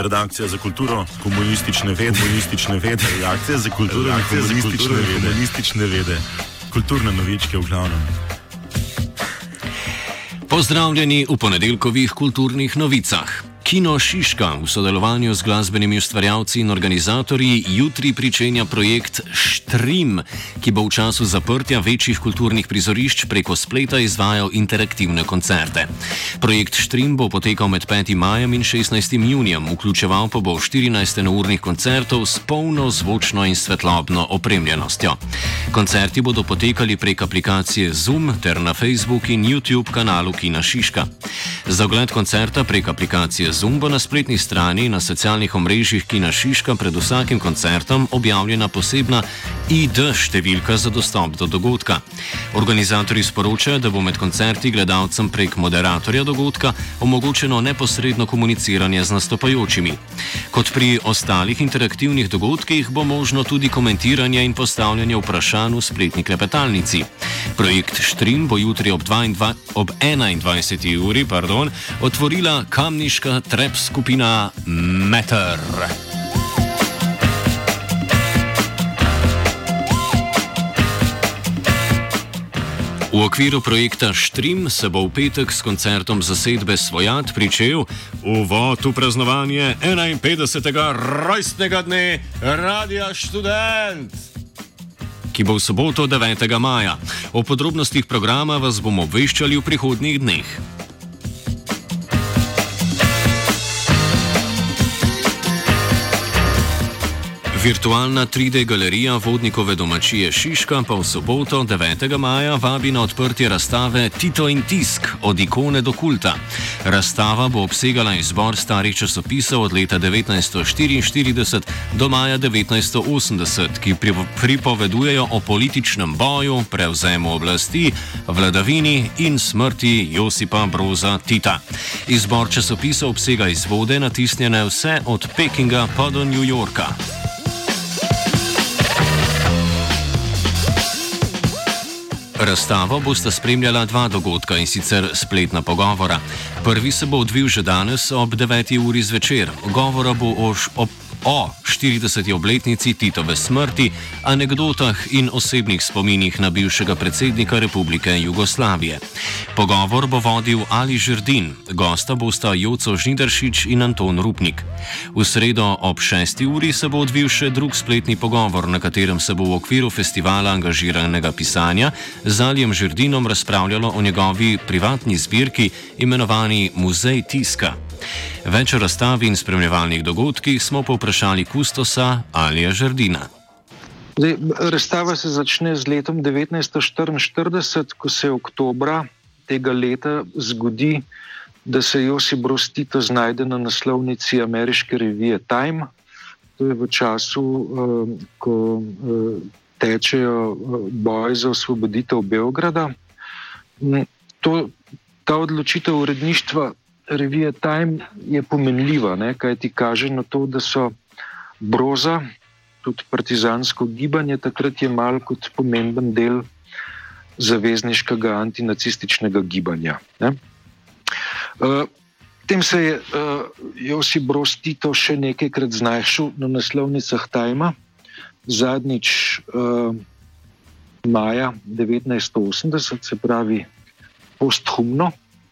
redakcija za kulturo, komunistične vede, redakcija za kulturo, komunistične vede, kulturne novičke v glavnem. Pozdravljeni v ponedeljkovih kulturnih novicah. Kino Šiška v sodelovanju z glasbenimi ustvarjalci in organizatorji jutri pričenja projekt Štrim, ki bo v času zaprtja večjih kulturnih prizorišč preko spleta izvajal interaktivne koncerte. Projekt Štrim bo potekal med 5. majem in 16. junijem, vključeval pa bo 14 enournih koncertov s polno zvočno in svetlobno opremljenostjo. Koncerti bodo potekali prek aplikacije Zoom ter na Facebook in YouTube kanalu Kina Šiška. Za ogled koncerta prek aplikacije Zoom bo na spletni strani na socialnih omrežjih Kina Šiška pred vsakim koncertom objavljena posebna ID številka za dostop do dogodka. Organizatorji sporočajo, da bo med koncerti gledalcem prek moderatorja dogodka omogočeno neposredno komuniciranje z nastopajočimi. Kot pri ostalih interaktivnih dogodkih bo možno tudi komentiranje in postavljanje vprašanj v spletni klepetalnici. Projekt Štrim bo jutri ob 21. uri otvorila kamniška trap skupina Meter. V okviru projekta Štrim se bo v petek s koncertom zasedbe Svojat pričel uvod v praznovanje 51. rojstnega dne Radia Študent, ki bo v soboto 9. maja. O podrobnostih programa vas bomo obveščali v prihodnjih dneh. Virtualna 3D galerija Vodnikove domačije Šiška pa v soboto 9. maja vabi na odprtje razstave Tito in tisk od ikone do kulta. Razstava bo obsegala izbor starih časopisov od leta 1944 do maja 1980, ki pripovedujejo o političnem boju, prevzemu oblasti, vladavini in smrti Josipa Broza Tita. Izbor časopisov obsega izvode natisnjene vse od Pekinga pa do New Yorka. Razstavo bosta spremljala dva dogodka, in sicer spletna pogovora. Prvi se bo odvil že danes ob 9. uri zvečer. Govora bo o 40. obletnici Titove smrti, anekdotah in osebnih spominih na bivšega predsednika Republike Jugoslavije. Pogovor bo vodil Ali Žerdin, gosta bosta Joco Žnidaršič in Anton Rupnik. V sredo ob 6. uri se bo odvil še drug spletni pogovor, na katerem se bo v okviru festivala angažiranega pisanja z Alijem Žerdinom razpravljalo o njegovi privatni zbirki imenovani Muzej tiska. Več o razstavi in spremljevalnih dogodkih smo povprašali kustosa Alija Žerdina. Razstava se začne z letom 1944, ko se oktobra tega leta zgodi, da se Josip Broz Tito znajde na naslovnici ameriške revije Time. To je v času, ko tečejo boji za osvoboditev Beograda. Ta odločitev uredništva revije Time je pomenljiva, kaj ti kaže na to, da so Broza, tudi partizansko gibanje, takrat jemali kot pomemben del zavezniškega antinacističnega gibanja. Tem se je Josip Broz Tito še nekajkrat znašel na naslovnicah Tajma, zadnjič maja 1980, se pravi posthumno,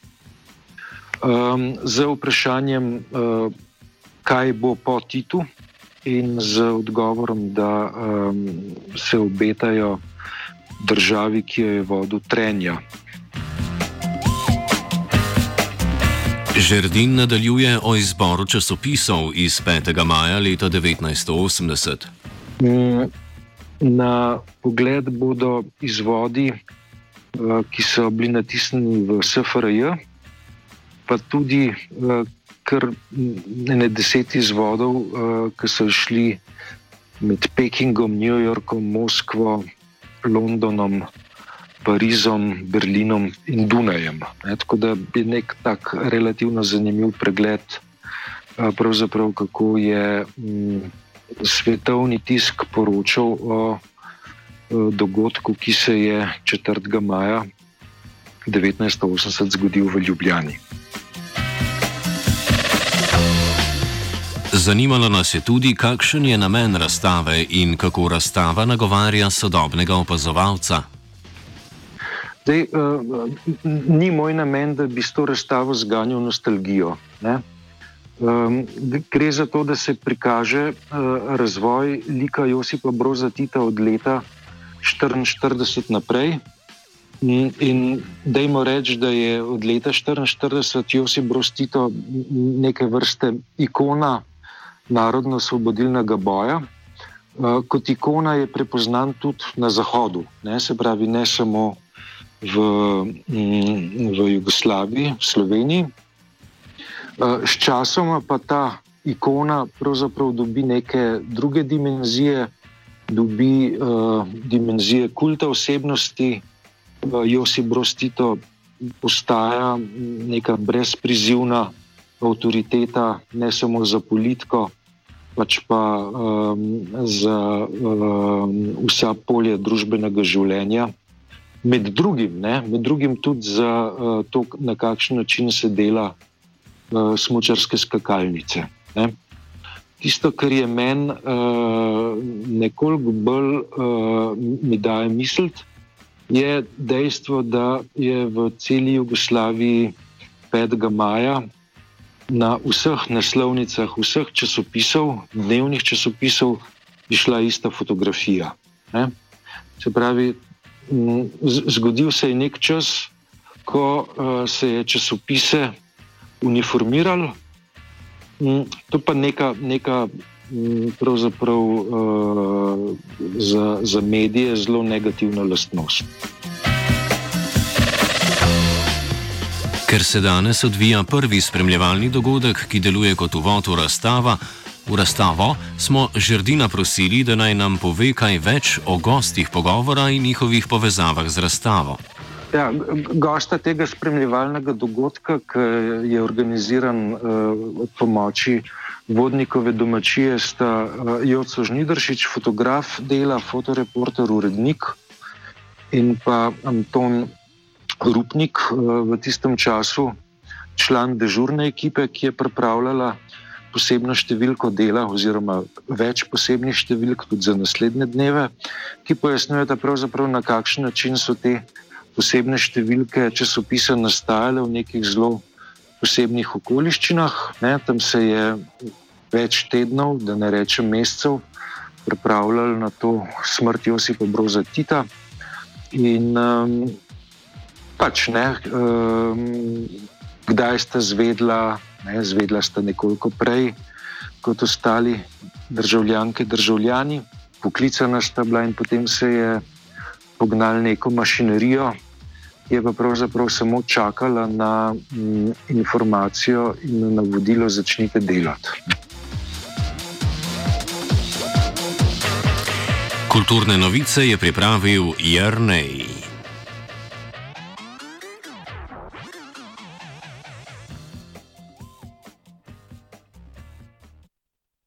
z vprašanjem, kaj bo po Titu, in z odgovorom, da se obetajo državi, ki jo je vodil Trenja. Žerdin nadaljuje o izboru časopisov iz 5. maja leta 1980. Na pogled bodo izvodi, ki so bili natisnjeni v SFRJ, pa tudi kar 10 izvodov, ki so šli med Pekingom, New Yorkom, Moskvo, Londonom, Parizom, Berlinom in Dunajem. Tako da je nek tak relativno zanimiv pregled, pravzaprav kako je svetovni tisk poročal o dogodku, ki se je 4. maja 1980 zgodil v Ljubljani. Zanimalo nas je tudi, kakšen je namen razstave in kako razstava nagovarja sodobnega opazovalca. Zdaj, ni moj namen, da bi s to razstavo zganjal nostalgijo. Gre za to, da se prikaže razvoj lika Josipa Broza Tita od leta 1944 naprej. In dajmo reči, da je od leta 1944 Josip Broz Tito neke vrste ikona narodno-osvobodilnega boja. Kot ikona je prepoznan tudi na Zahodu, se pravi ne samo v Jugoslaviji, v Sloveniji. Sčasoma pa ta ikona pravzaprav dobi neke druge dimenzije, dobi dimenzije kulta osebnosti. Josip Broz Tito postaja neka brezprizivna avtoriteta, ne samo za politiko, pač pa za vsa polja družbenega življenja. Med drugim tudi za to, na kakšen način se dela smučarske skakalnice. Tisto, kar je meni nekoliko bolj mi daje misliti, je dejstvo, da je v celi Jugoslaviji 5. maja na vseh naslovnicah, vseh časopisov, dnevnih časopisov, išla ista fotografija. Se pravi, zgodil se je nek čas, ko se je časopise uniformiralo, to pa neka pravzaprav za medije zelo negativna lastnost. Ker se danes odvija prvi spremljevalni dogodek, ki deluje kot uvod v razstavo, smo Žerdina prosili, da naj nam pove kaj več o gostih pogovora in njihovih povezavah z razstavo. Ja, gosta tega spremljevalnega dogodka, ki je organiziran od pomoči Vodnikove domačije, sta Joco Žnidaršič, fotograf dela, fotoreporter, urednik, in pa Anton Rupnik, v tistem času član dežurne ekipe, ki je pripravljala posebno številko dela oziroma več posebnih številk tudi za naslednje dneve, ki pojasnjujeta pravzaprav, na kakšen način so te posebne številke časopisa nastajale v nekih zelo posebnih okoliščinah. Tam se je več tednov, da ne rečem mesecev, pripravljali na to smrt Josipa Broza Tita. In kdaj sta zvedla sta nekoliko prej kot ostali državljanke, državljani, poklicana sta bila in potem se je pognali neko mašinerijo, ki je pa pravzaprav samo čakala na informacijo in na navodilo, začnite delati. Kulturne novice je pripravil Jernej.